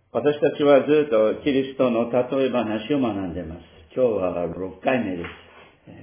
私たちはずっとキリストの例え話を学んでいます。今日は6回目です。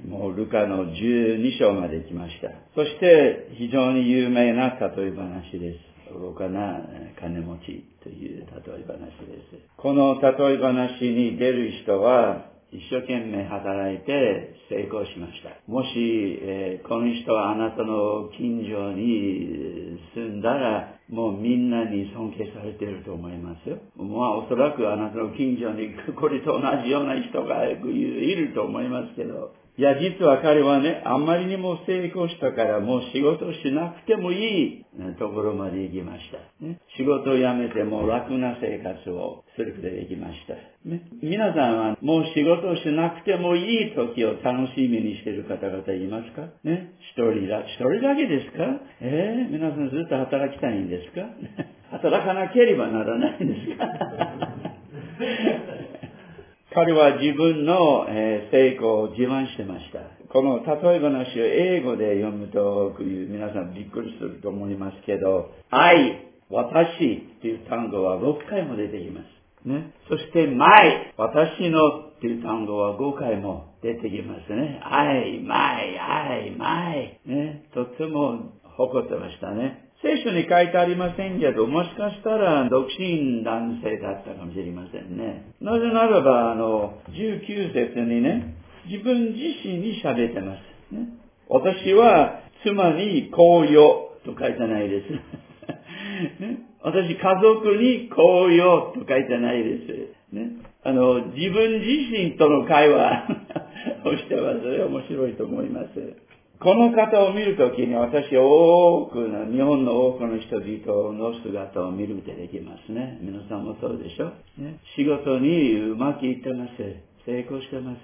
もうルカの12章まで来ました。そして非常に有名な例え話です。愚かな金持ちという例え話です。この例え話に出る人は一生懸命働いて成功しました。もし、この人はあなたの近所に住んだらもうみんなに尊敬されていると思いますよ。おそらくあなたの近所にこれと同じような人がいると思いますけど、いや、実は彼はね、あんまりにも成功したからもう仕事しなくてもいいところまで行きました。ね、仕事を辞めても楽な生活をすることができました。ね、皆さんはもう仕事をしなくてもいい時を楽しみにしている方々いますかね、一人だけですか皆さんずっと働きたいんですか働かなければならないんですか彼は自分の成功を自慢してました。この例え話を英語で読むと皆さんびっくりすると思いますけど、愛、私という単語は6回も出てきます。ね、そしてmy、私のという単語は5回も出てきますね。愛、my、ね、とっても誇ってましたね。聖書に書いてありませんけど、もしかしたら独身男性だったかもしれませんね。なぜならば、19節にね、自分自身に喋ってます。ね、私は妻にこうよと書いてないです。ね、私家族にこうよと書いてないです。ね、自分自身との会話をしてます。面白いと思います。この方を見るときに私は日本の多くの人々の姿を見ることができますね。皆さんもそうでしょ、ね、仕事にうまくいってます。成功してます。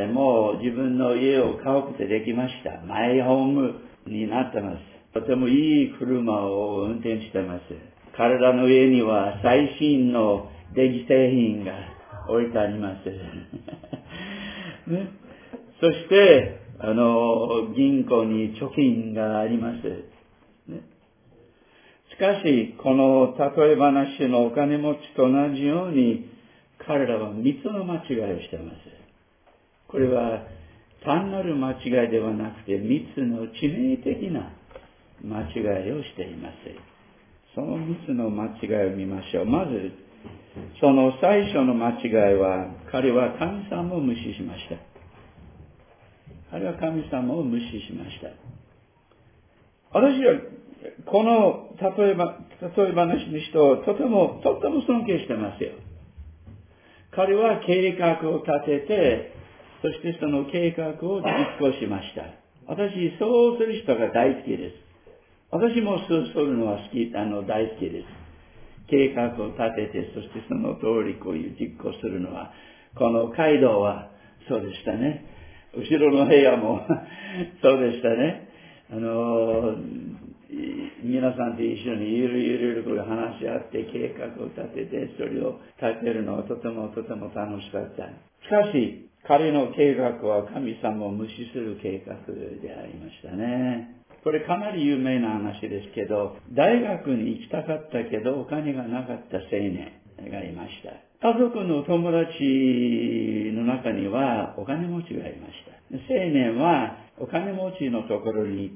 もう自分の家を買うことができました。マイホームになってます。とてもいい車を運転してます。体の上には最新の電気製品が置いてあります。ね、そして銀行に貯金があります。ね、しかし、この例え話のお金持ちと同じように、彼らは3つの間違いをしています。これは単なる間違いではなくて、3つの致命的な間違いをしています。その3つの間違いを見ましょう。まず、その最初の間違いは、彼は神様を無視しました。彼は神様を無視しました。私はこの例え話の人をとても尊敬してますよ。彼は計画を立てて、そしてその計画を実行しました。私、そうする人が大好きです。私もそうするのは大好きです。計画を立てて、そしてその通りこういう実行するのは、この街道はそうでしたね。後ろの部屋もそうでしたね。皆さんと一緒にゆるく話し合って計画を立てて、それを立てるのはとても楽しかった。しかし、彼の計画は神様を無視する計画でありましたね。これかなり有名な話ですけど、大学に行きたかったけどお金がなかった青年がいました。家族の友達の中にはお金持ちがいました。青年はお金持ちのところに行って、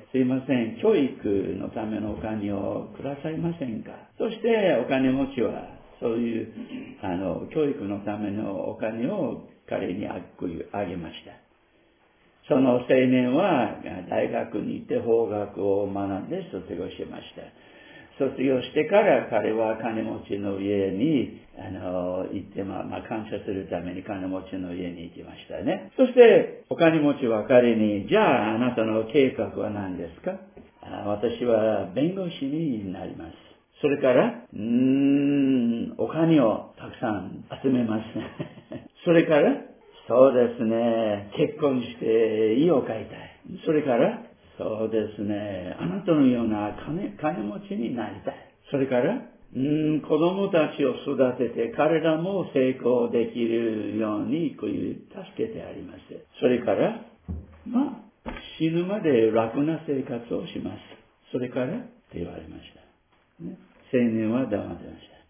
すいません、教育のためのお金をくださいませんか。そしてお金持ちはそういう教育のためのお金を彼にあげました。その青年は大学に行って法学を学んで卒業しました。卒業してから彼は金持ちの家に行って、感謝するために金持ちの家に行きましたね。そしてお金持ちは彼に、じゃああなたの計画は何ですか？私は弁護士になります。それからお金をたくさん集めます。それからそうですね、結婚して家を買いたい。それからそうですね、あなたのような金持ちになりたい。それから子供たちを育てて彼らも成功できるようにこういう助けてあります。それから死ぬまで楽な生活をします。それからって言われました。ね、青年は黙ってました。そこま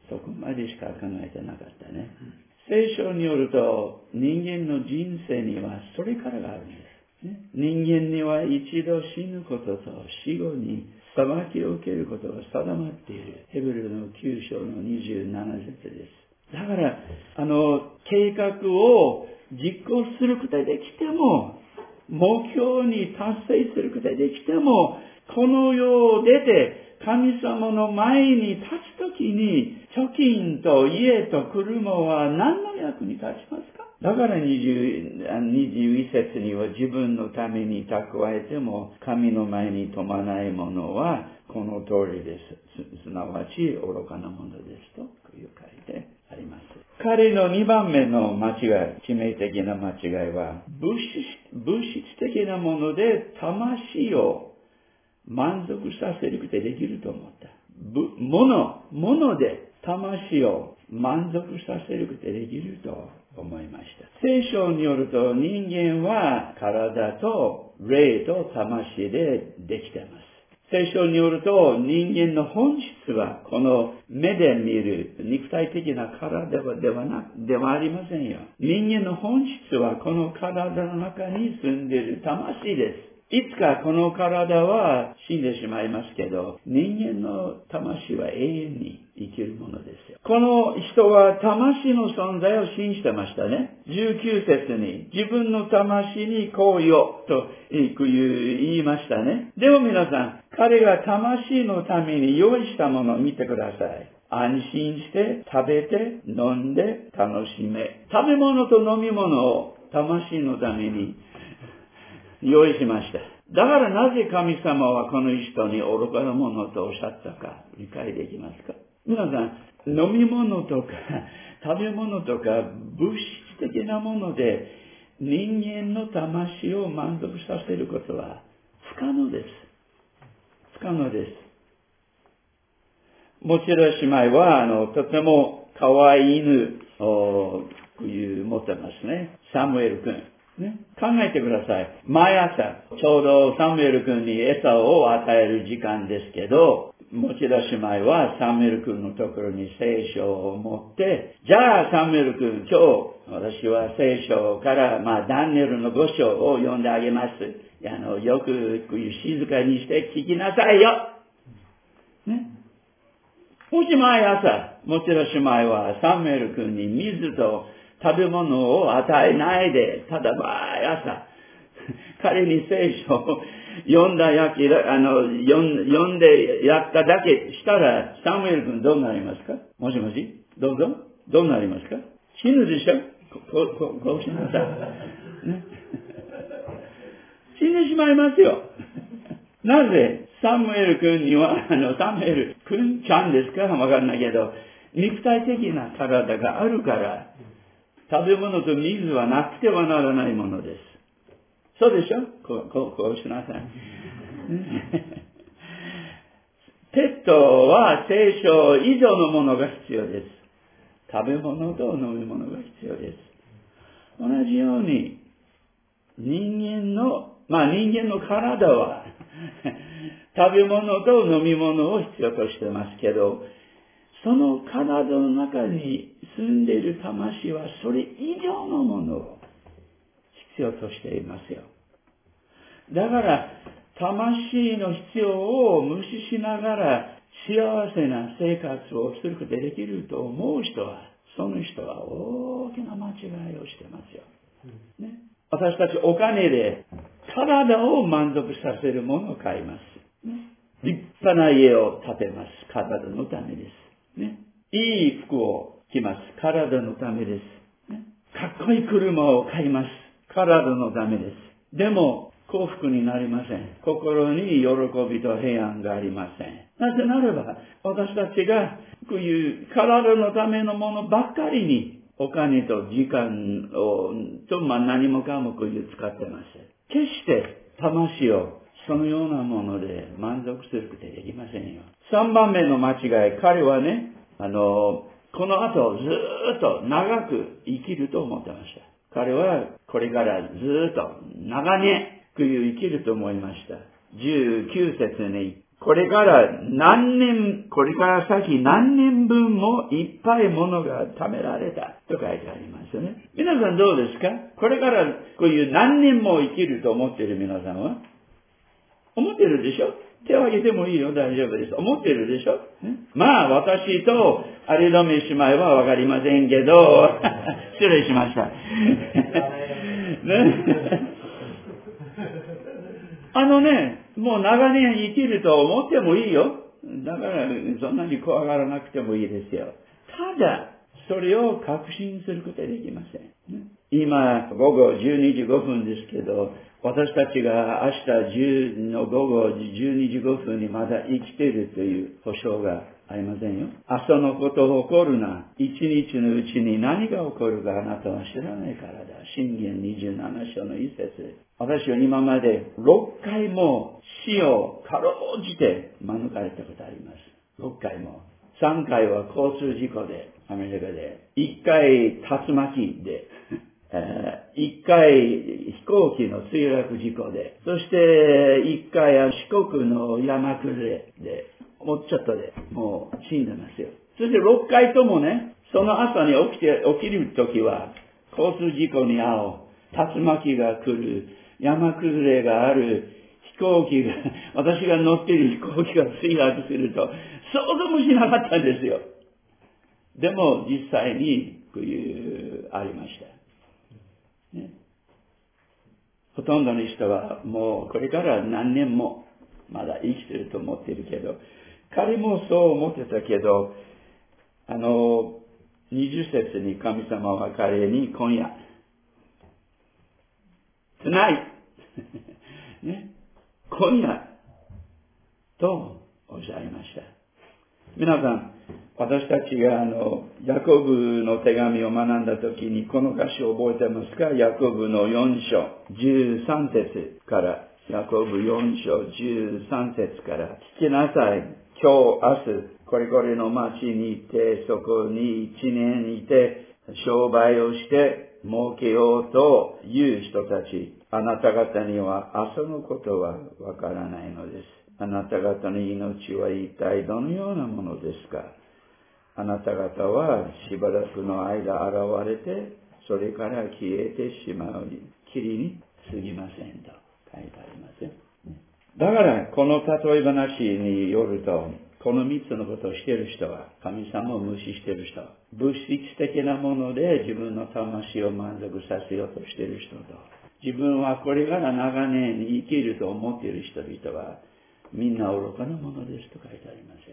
までしか考えてなかったね。聖書によると、人間の人生にはそれからがあるんです。ね、人間には一度死ぬことと死後に裁きを受けることが定まっている。ヘブルの9章の27節です。だから、計画を実行することができても、目標に達成することができても、この世を出て神様の前に立つときに、貯金と家と車は何の役に立ちますか？だから21節には自分のために蓄えても神の前に富まないものはこの通りです。すなわち愚かなものですという書いてあります。彼の2番目の間違い、致命的な間違いは物質的なもので魂を満足させることができると思った。物で魂を満足させることができると思いました。聖書によると人間は体と霊と魂でできています。聖書によると人間の本質はこの目で見る肉体的な体ではありませんよ。人間の本質はこの体の中に住んでいる魂です。いつかこの体は死んでしまいますけど、人間の魂は永遠に生きるものですよ。この人は魂の存在を信じてましたね。19節に自分の魂にこうよと言いましたね。でも皆さん、彼が魂のために用意したものを見てください。安心して食べて飲んで楽しめ。食べ物と飲み物を魂のために用意しました。だからなぜ神様はこの人に愚かなものとおっしゃったか理解できますか？皆さん、飲み物とか食べ物とか物質的なもので人間の魂を満足させることは不可能です。不可能です。もちろん姉妹はとても可愛い犬を持ってますね。サムエル君。ね、考えてください。毎朝、ちょうどサムエル君に餌を与える時間ですけど、持田姉妹はサムエル君のところに聖書を持って、じゃあサムエル君、今日私は聖書から、ダニエルの5章を読んであげます。よく静かにして聞きなさいよ。ね。もし毎朝、持田姉妹はサムエル君に水と食べ物を与えないで、ただ毎朝、彼に聖書を読んでやっただけしたら、サムエル君どうなりますか？もしもしどうぞ。どうなりますか？死ぬでしょ？こうしなさい。ね、死んでしまいますよ。なぜサムエル君には、サムエル君ちゃんですかわかんないけど、肉体的な体があるから、食べ物と水はなくてはならないものです。そうでしょ？こうしなさい。ペットは聖書以上のものが必要です。食べ物と飲み物が必要です。同じように、人間の体は食べ物と飲み物を必要としてますけど、その体の中に住んでいる魂はそれ以上のものを必要としていますよ。だから、魂の必要を無視しながら幸せな生活をすることができると思う人は、その人は大きな間違いをしてますよ。ね、私たちお金で体を満足させるものを買います。ね、立派な家を建てます。体のためです。ね、いい服を着ます。体のためです。ね、かっこいい車を買います。体のためです。でも、幸福になりません。心に喜びと平安がありません。なぜならば、私たちがこういう体のためのものばっかりにお金と時間を何もかもこういう使ってます。決して魂をそのようなもので満足することはできませんよ。3番目の間違い、彼はね、この後ずっと長く生きると思ってました。彼はこれからずっと長年生きると思いました。19節にこれから先何年分もいっぱいものが貯められたと書いてありますよね。皆さんどうですか？これからこういう何年も生きると思っている皆さんは思ってるでしょ？手を挙げてもいいよ、大丈夫です。思ってるでしょ？まあ、私とアリドメ姉妹はわかりませんけど、失礼しました。もう長年生きると思ってもいいよ。だから、そんなに怖がらなくてもいいですよ。ただ、それを確信することはできません。今、午後12時5分ですけど、私たちが明日10の午後12時5分にまだ生きているという保証がありませんよ。明日のことを起こるな。一日のうちに何が起こるかあなたは知らないからだ。箴言27章の一節。私は今まで6回も死をかろうじて免れたことあります。6回も。3回は交通事故で、アメリカで。1回竜巻で。1回飛行機の墜落事故で。そして1回四国の山崩れで。もうちょっとでもう死んでますよ。そして6回ともね、その朝に起きるときは、交通事故に遭う、竜巻が来る、山崩れがある、飛行機が、私が乗っている飛行機が墜落すると、想像もしなかったんですよ。でも実際にこういうありました、ね。ほとんどの人はもうこれから何年もまだ生きていると思っているけど、彼もそう思ってたけど、20節に神様は彼に今夜、tonight ね、今夜とおっしゃいました。皆さん、私たちがヤコブの手紙を学んだときにこの歌詞を覚えてますか？ヤコブの4章13節から、ヤコブ4章13節から、聞きなさい。今日、明日、これこれの町に行って、そこに1年いて、商売をして儲けようという人たち、あなた方には明日のことはわからないのです。あなた方の命は一体どのようなものですか？あなた方はしばらくの間現れて、それから消えてしまう霧に過ぎませんと書いてありますよ。だから、この例え話によると、この3つのことをしている人は、神様を無視している人、物質的なもので自分の魂を満足させようとしている人と、自分はこれから長年生きると思っている人々は、みんな愚かなものですと書いてありますよ。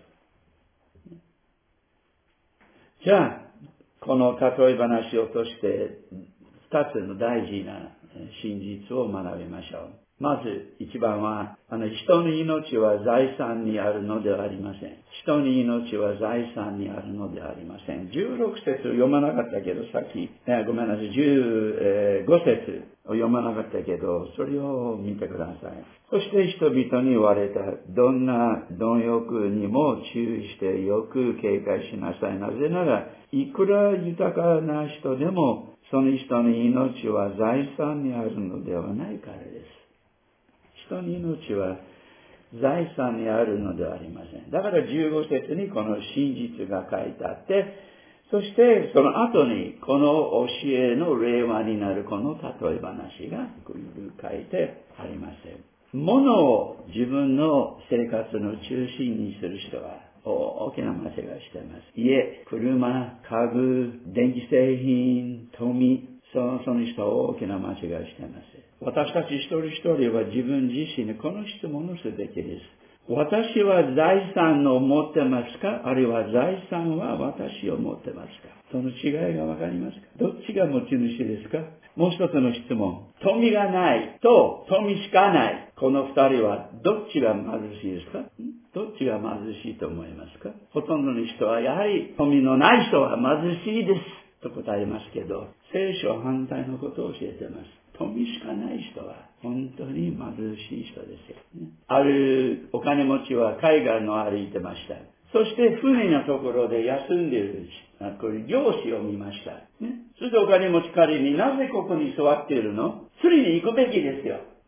じゃあ、この例え話を通して、2つの大事な真実を学びましょう。まず一番は、人の命は財産にあるのではありません。人の命は財産にあるのではありません。16節を読まなかったけど、さっき、ごめんなさい、15節を読まなかったけど、それを見てください。そして人々に言われた、どんな貪欲にも注意してよく警戒しなさい。なぜなら、いくら豊かな人でも、その人の命は財産にあるのではないからです。人の命は財産にあるのではありません。だから15節にこの真実が書いてあって、そしてその後にこの教えの令和になるこの例え話が書いてあります。物を自分の生活の中心にする人は大きな間違いしています。家、車、家具、電気製品、富、その人は大きな間違いしています。私たち一人一人は自分自身にこの質問をすべきです。私は財産を持ってますか？あるいは財産は私を持ってますか？その違いがわかりますか？どっちが持ち主ですか？もう一つの質問。富がないと富しかない。この二人はどっちが貧しいですか？どっちが貧しいと思いますか？ほとんどの人はやはり富のない人は貧しいですと答えますけど、聖書は反対のことを教えています。富しかない人は本当に貧しい人ですよ、ね。あるお金持ちは海岸を歩いてました。そして船のところで休んでいるこれ漁師を見ました、ね。そしてお金持ち彼になぜここに座っているの？釣りに行くべきですよ。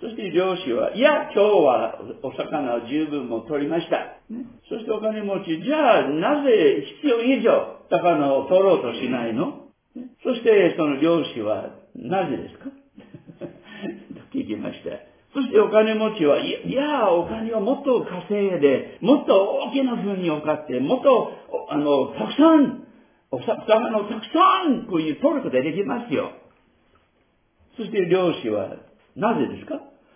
そして漁師は、いや、今日はお魚を十分も取りました。そしてお金持ち、じゃあなぜ必要以上魚を取ろうとしないの？そしてその漁師は、なぜですかと聞きました。そしてお金持ちは、いや、お金をもっと稼いで、もっと大きな船を買って、もっと、たくさん、お魚をたくさん、こういう取ることができますよ。そして漁師は、なぜですか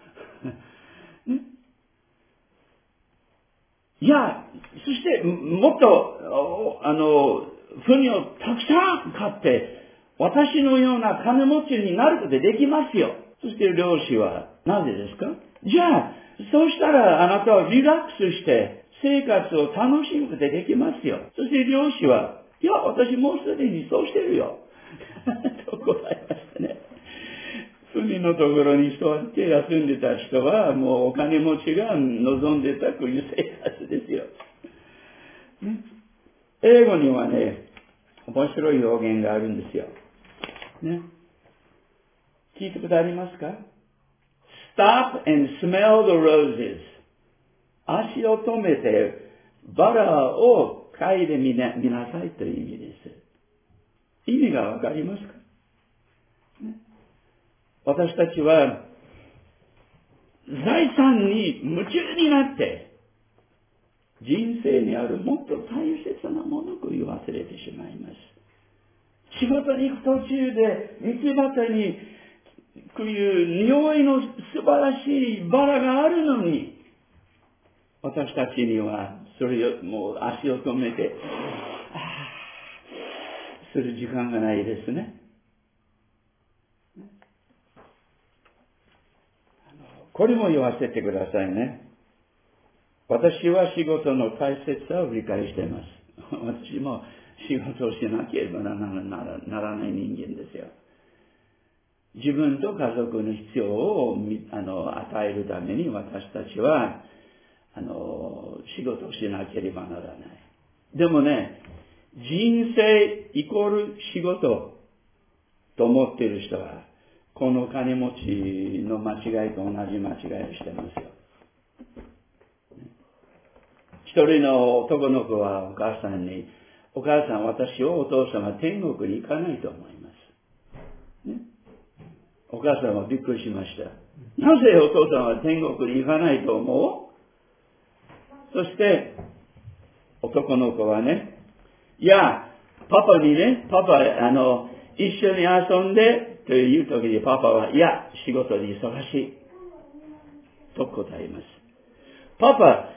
いや、そしてもっと、船をたくさん買って、私のような金持ちになることができますよ。そして漁師は、なぜですか？じゃあ、そうしたらあなたはリラックスして生活を楽しむことができますよ。そして漁師は、いや、私もうすでにそうしてるよ。と答えましたね。船のところに座って休んでた人は、もうお金持ちが望んでたこういう生活ですよ。英語にはね、面白い表現があるんですよ。ね、聞いたことありますか？ Stop and smell the roses. 足を止めてバラを嗅いでみなさいという意味です。意味がわかりますか？ね、私たちは財産に夢中になって人生にあるもっと大切なものを忘れてしまいます。仕事に行く途中で道端にこういう匂いの素晴らしいバラがあるのに、私たちにはそれをもう足を止めてする時間がないですね。これも言わせてくださいね。私は仕事の大切さを理解しています。私も仕事をしなければならない人間ですよ。自分と家族の必要を与えるために私たちは仕事をしなければならない。でもね、人生イコール仕事と思っている人は、この金持ちの間違いと同じ間違いをしてますよ。一人の男の子はお母さんに、お母さん、私をお父さんは天国に行かないと思います。ね、お母さんはびっくりしました。なぜお父さんは天国に行かないと思う？そして、男の子はね、いや、パパにね、一緒に遊んでという時にパパは、いや、仕事に忙しい。と答えます。パパ、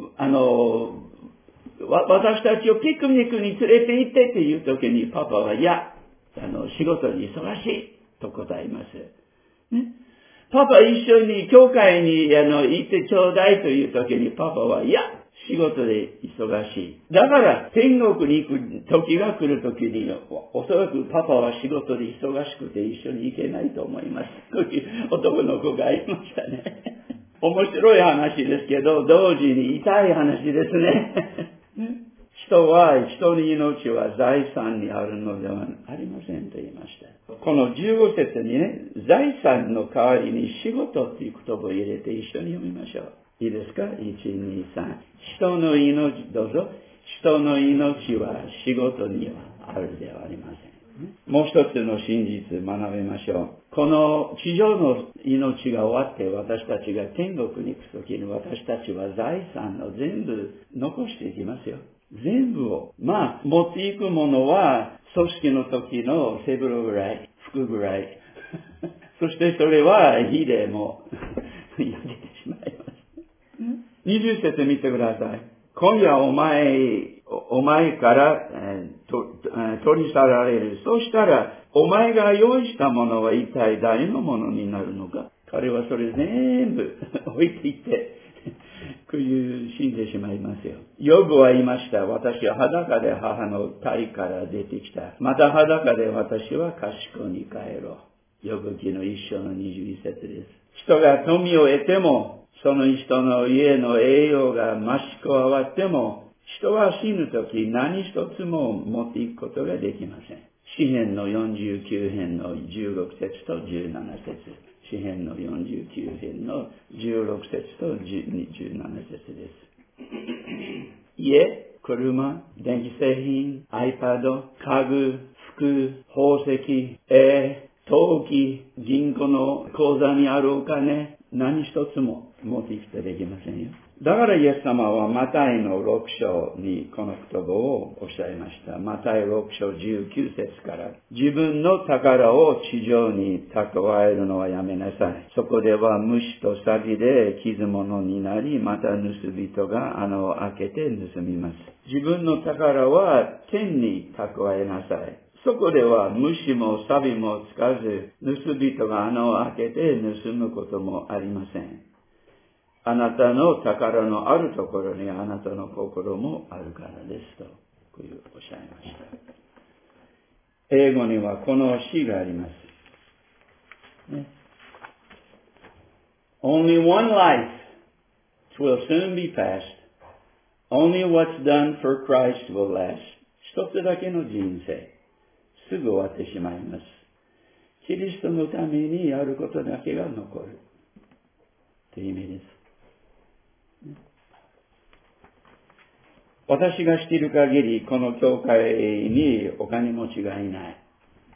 私たちをピクニックに連れて行ってっていう時にパパは、いや、仕事に忙しい。と答えます。ね、パパ一緒に教会に行ってちょうだいという時にパパは、いや、仕事で忙しい。だから天国に行く時が来る時に、おそらくパパは仕事で忙しくて一緒に行けないと思います。という男の子がいましたね。面白い話ですけど、同時に痛い話ですね。人の命は財産にあるのではありませんと言いました。この15節にね、財産の代わりに仕事という言葉を入れて一緒に読みましょう。いいですか？ 1、2、3。人の命、どうぞ。人の命は仕事にはあるではありません。もう一つの真実学びましょう。この地上の命が終わって私たちが天国に行くときに私たちは財産を全部残していきますよ。全部を。持っていくものは組織の時の背広ぐらい、服ぐらい。そしてそれは火でも焼けてしまいます。20節見てください。今夜お前から取り去られる。そうしたら、お前が用意したものは一体誰のものになるのか。彼はそれ全部置いていって、こういう死んでしまいますよ。ヨブは言いました。私は裸で母の体から出てきた。また裸で私は賢に帰ろう。ヨブ記の1章の21節です。人が富を得ても、その人の家の栄養が増し加わっても、人は死ぬとき何一つも持っていくことができません。詩編の49編の16節と17節。 詩編の49編の16節と17節です。家、車、電気製品、iPad、家具、服、宝石、陶器、銀行の口座にあるお金、何一つも持っていくとできませんよ。だからイエス様はマタイの6章にこの言葉をおっしゃいました。マタイ6章19節から、自分の宝を地上に蓄えるのはやめなさい。そこでは虫とサビで傷物になり、また盗人が穴を開けて盗みます。自分の宝は天に蓄えなさい。そこでは虫もサビもつかず、盗人が穴を開けて盗むこともありません。あなたの宝のあるところにあなたの心もあるからですと、こういうおっしゃいました。英語にはこの詩があります。ね、Only one life will soon be past. Only what's done for Christ will last. 一つだけの人生。すぐ終わってしまいます。キリストのためにやることだけが残る。という意味です。私が知っている限り、この教会にお金持ちがいない。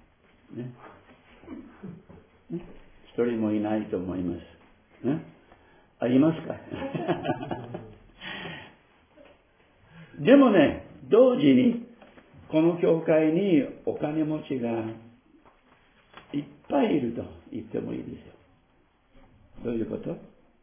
一人もいないと思います。ありますかでもね、同時に、この教会にお金持ちがいっぱいいると言ってもいいですよ。どういうこと？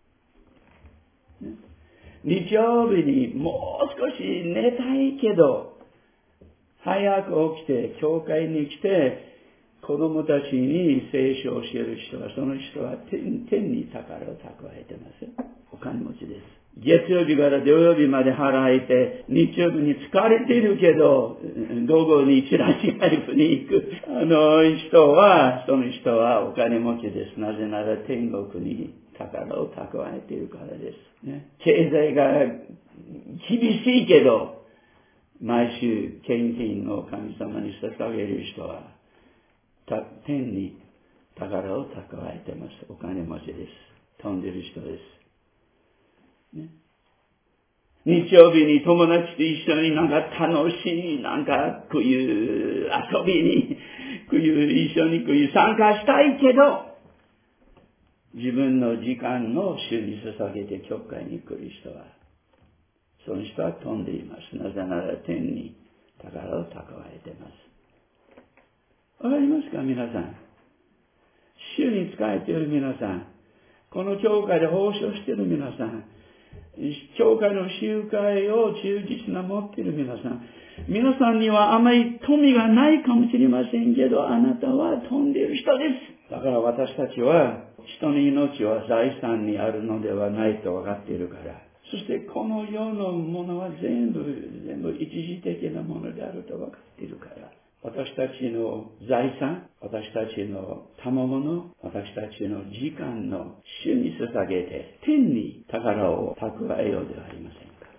日曜日にもう少し寝たいけど、早く起きて、教会に来て、子供たちに聖書を教える人は、その人は天に宝を蓄えてますよ。お金持ちです。月曜日から土曜日まで働いて、日曜日に疲れているけど、午後にチラシライブに行く。その人はお金持ちです。なぜなら天国に宝を蓄えているからです。ね、経済が厳しいけど、毎週献金を神様に捧げる人は、天に宝を蓄えてます。お金持ちです。飛んでる人です。ね、日曜日に友達と一緒に楽しい、こういう遊びに、一緒に参加したいけど、自分の時間を主に捧げて教会に来る人は、その人は飛んでいます。なぜなら天に宝を蓄えています。わかりますか、皆さん。主に仕えている皆さん、この教会で奉仕をしている皆さん、教会の集会を忠実な持っている皆さん、皆さんにはあまり富がないかもしれませんけど、あなたは飛んでいる人です。だから私たちは、人の命は財産にあるのではないと分かっているから、そしてこの世のものは全部一時的なものであると分かっているから、私たちの財産、私たちの賜物、私たちの時間の主に捧げて、天に宝を蓄えようではありません。